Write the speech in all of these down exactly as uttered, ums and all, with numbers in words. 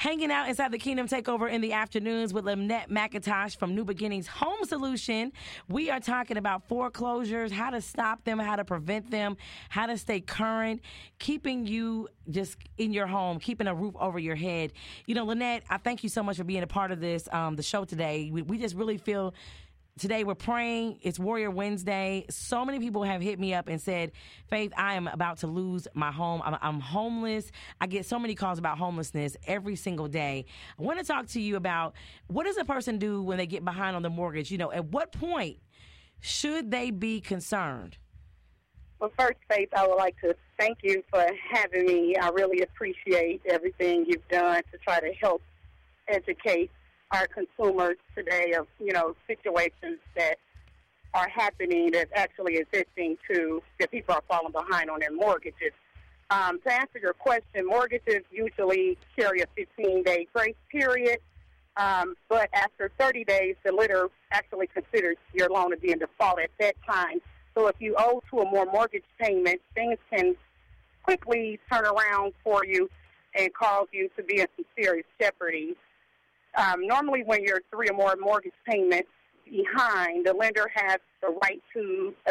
hanging out inside the Kingdom Takeover in the afternoons with Lynette McIntosh from New Beginnings Home Solution. We are talking about foreclosures, how to stop them, how to prevent them, how to stay current, keeping you just in your home, keeping a roof over your head. You know, Lynette, I thank you so much for being a part of this, um, the show today. We, we just really feel today we're praying. It's Warrior Wednesday. So many people have hit me up and said, Faith, I am about to lose my home. I'm, I'm homeless. I get so many calls about homelessness every single day. I want to talk to you about what does a person do when they get behind on the mortgage? You know, at what point should they be concerned? Well, first, Faith, I would like to thank you for having me. I really appreciate everything you've done to try to help educate our consumers today of, you know, situations that are happening that's actually existing to that people are falling behind on their mortgages. Um, to answer your question, mortgages usually carry a fifteen-day grace period, um, but after thirty days, the lender actually considers your loan to be in default at that time. So if you owe to a more mortgage payment, things can quickly turn around for you and cause you to be in some serious jeopardy. Um, normally, when you're three or more mortgage payments behind, the lender has the right to, uh,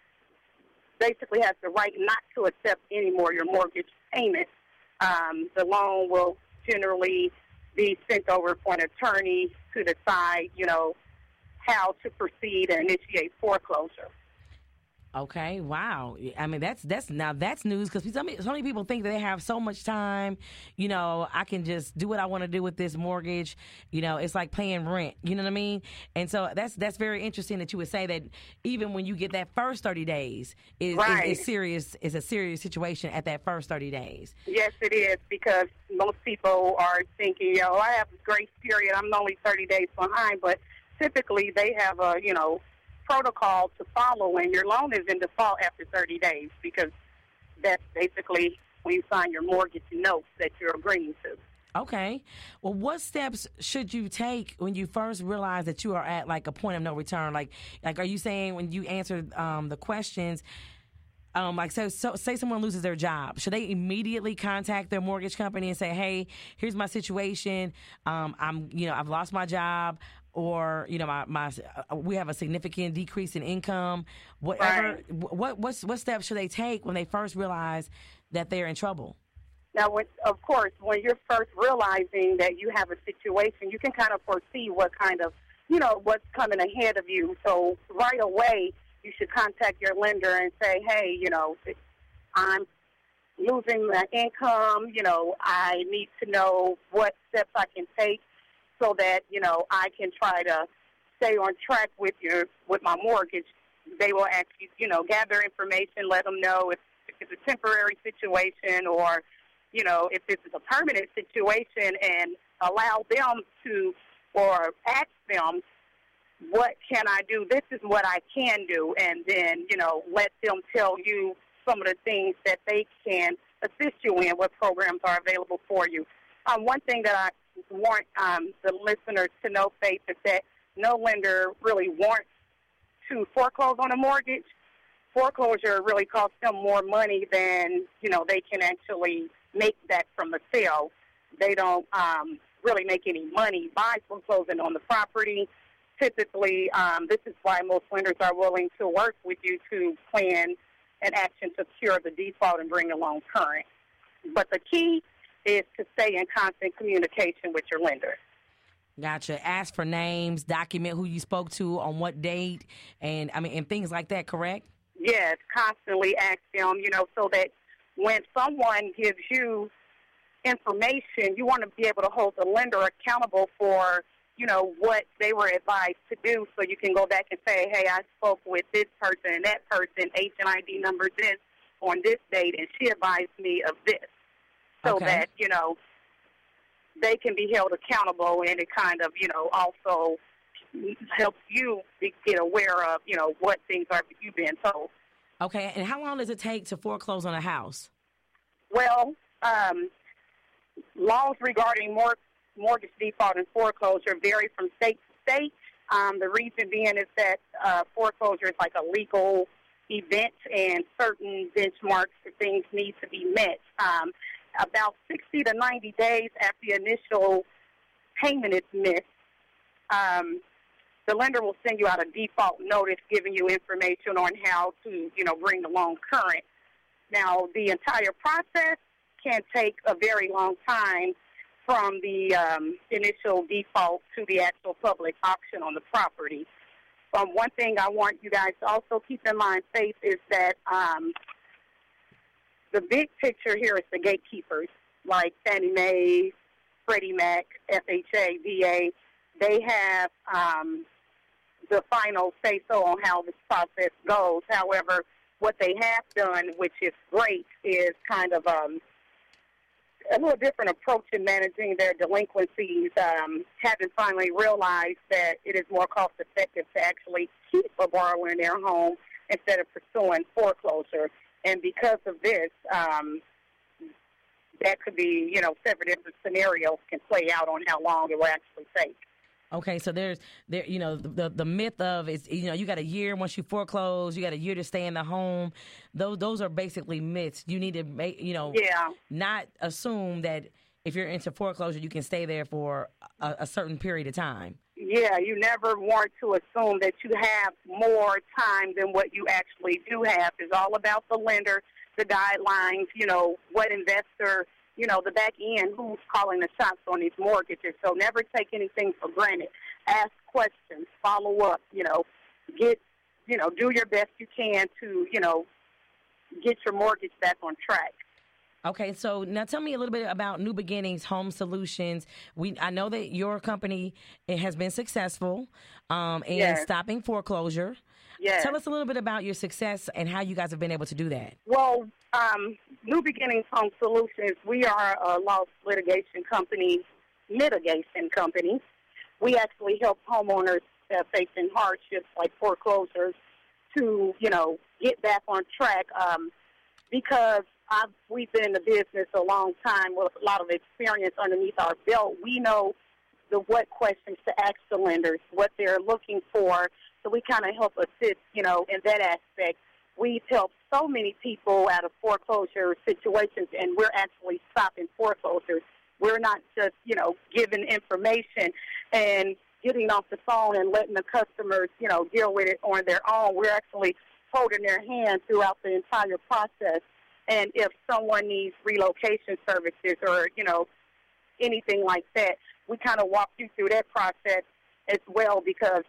basically has the right not to accept any more your mortgage payments. Um, the loan will generally be sent over for an attorney to decide, you know, how to proceed and initiate foreclosure. Okay, wow. I mean, that's that's now that's news because so many, so many people think that they have so much time. You know, I can just do what I want to do with this mortgage. You know, it's like paying rent. You know what I mean? And so that's that's very interesting that you would say that even when you get that first thirty days is, right. is, is serious is a serious situation at that first thirty days. Yes, it is, because most people are thinking, yo, I have a grace period. I'm only thirty days behind, but typically they have a, you know, protocol to follow, and your loan is in default after thirty days, because that's basically when you sign your mortgage notes that you're agreeing to. Okay. Well, what steps should you take when you first realize that you are at like a point of no return? Like, like are you saying when you answer um, the questions, um, like so, so, say someone loses their job, should they immediately contact their mortgage company and say, hey, here's my situation. Um, I'm, you know, I've lost my job. Or, you know, my, my uh, we have a significant decrease in income. Whatever. Right. What what's, what steps should they take when they first realize that they're in trouble? Now, when, of course, when you're first realizing that you have a situation, you can kind of foresee what kind of, you know, what's coming ahead of you. So right away, you should contact your lender and say, hey, you know, I'm losing my income. You know, I need to know what steps I can take so that, you know, I can try to stay on track with your with my mortgage. They will actually, you know, gather information, let them know if, if it's a temporary situation or, you know, if this is a permanent situation, and allow them to, or ask them, what can I do? This is what I can do. And then, you know, let them tell you some of the things that they can assist you in, what programs are available for you. Um, one thing that I want um, the listeners to know, Faith, is that no lender really wants to foreclose on a mortgage. Foreclosure really costs them more money than, you know, they can actually make that from the sale. They don't um, really make any money by foreclosing on the property. Typically, um, this is why most lenders are willing to work with you to plan an action to cure the default and bring the loan current. But the key is to stay in constant communication with your lender. Gotcha. Ask for names, document who you spoke to, on what date, and I mean, and things like that, correct? Yes, constantly ask them, you know, so that when someone gives you information, you want to be able to hold the lender accountable for, you know, what they were advised to do, so you can go back and say, hey, I spoke with this person and that person, agent I D number this, on this date, and she advised me of this. So okay. that, you know, they can be held accountable, and it kind of, you know, also helps you get aware of, you know, what things are you've been told. Okay, and how long does it take to foreclose on a house? Well, um, laws regarding mor- mortgage default and foreclosure vary from state to state. Um, the reason being is that uh, foreclosure is like a legal event, and certain benchmarks for things need to be met. Um, about sixty to ninety days after the initial payment is missed, um, the lender will send you out a default notice giving you information on how to, you know, bring the loan current. Now, the entire process can take a very long time from the um, initial default to the actual public auction on the property. Um, one thing I want you guys to also keep in mind, Faith, is that um, the big picture here is the gatekeepers, like Fannie Mae, Freddie Mac, F H A, V A. They have um, the final say-so on how this process goes. However, what they have done, which is great, is kind of um, a little different approach in managing their delinquencies, um, having finally realized that it is more cost-effective to actually keep a borrower in their home instead of pursuing foreclosure. And because of this, um, that could be, you know, several different scenarios can play out on how long it will actually take. Okay, so there's there, you know, the the myth of is, you know, you got a year once you foreclose, you got a year to stay in the home. Those those are basically myths. You need to make, you know, yeah. not assume that if you're into foreclosure, you can stay there for a, a certain period of time. Yeah, you never want to assume that you have more time than what you actually do have. It's all about the lender, the guidelines, you know, what investor, you know, the back end, who's calling the shots on these mortgages. So never take anything for granted. Ask questions, follow up, you know, get, you know, do your best you can to, you know, get your mortgage back on track. Okay, so now tell me a little bit about New Beginnings Home Solutions. We I know that your company, it has been successful um, in yes. stopping foreclosure. Yes. Tell us a little bit about your success and how you guys have been able to do that. Well, um, New Beginnings Home Solutions, we are a loss litigation company, mitigation company. We actually help homeowners uh, facing hardships like foreclosures to, you know, get back on track um, because I've, we've been in the business a long time with a lot of experience underneath our belt. We know the what questions to ask the lenders, what they're looking for, so we kind of help assist, you know, in that aspect. We've helped so many people out of foreclosure situations, and we're actually stopping foreclosures. We're not just, you know, giving information and getting off the phone and letting the customers, you know, deal with it on their own. We're actually holding their hand throughout the entire process. And if someone needs relocation services or, you know, anything like that, we kind of walk you through that process as well, because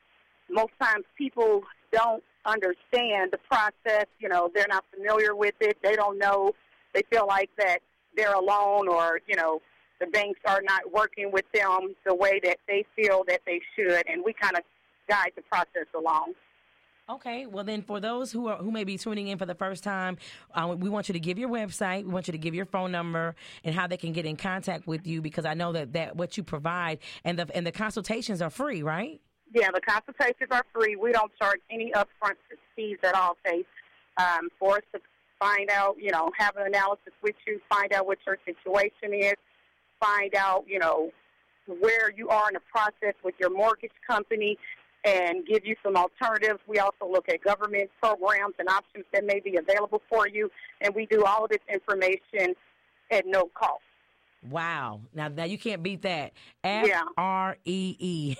most times people don't understand the process. You know, they're not familiar with it. They don't know. They feel like that they're alone, or, you know, the banks are not working with them the way that they feel that they should. And we kind of guide the process along. Okay, well then, for those who are who may be tuning in for the first time, uh, we want you to give your website, we want you to give your phone number, and how they can get in contact with you, because I know that, that what you provide and the and the consultations are free, right? Yeah, the consultations are free. We don't charge any upfront fees at all, Faith. Um, for us to find out, you know, have an analysis with you, find out what your situation is, find out, you know, where you are in the process with your mortgage company, and give you some alternatives. We also look at government programs and options that may be available for you, and we do all of this information at no cost. Wow. Now, now you can't beat that. F R E E.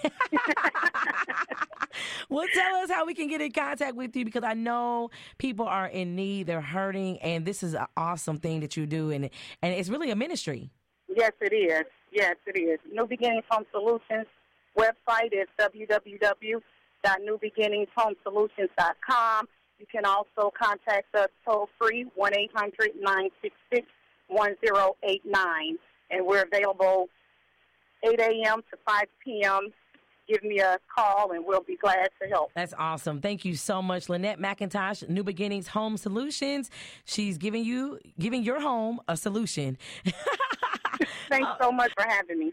Well, tell us how we can get in contact with you, because I know people are in need, they're hurting, and this is an awesome thing that you do, and and it's really a ministry. Yes, it is. Yes, it is. New Beginnings Home Solutions website is w w w dot new beginnings home solutions dot com. You can also contact us toll free, one eight hundred nine six six one zero eight nine. And we're available eight a.m. to five p.m. Give me a call, and we'll be glad to help. That's awesome. Thank you so much, Lynette McIntosh, New Beginnings Home Solutions. She's giving you, giving your home a solution. Thanks so much for having me.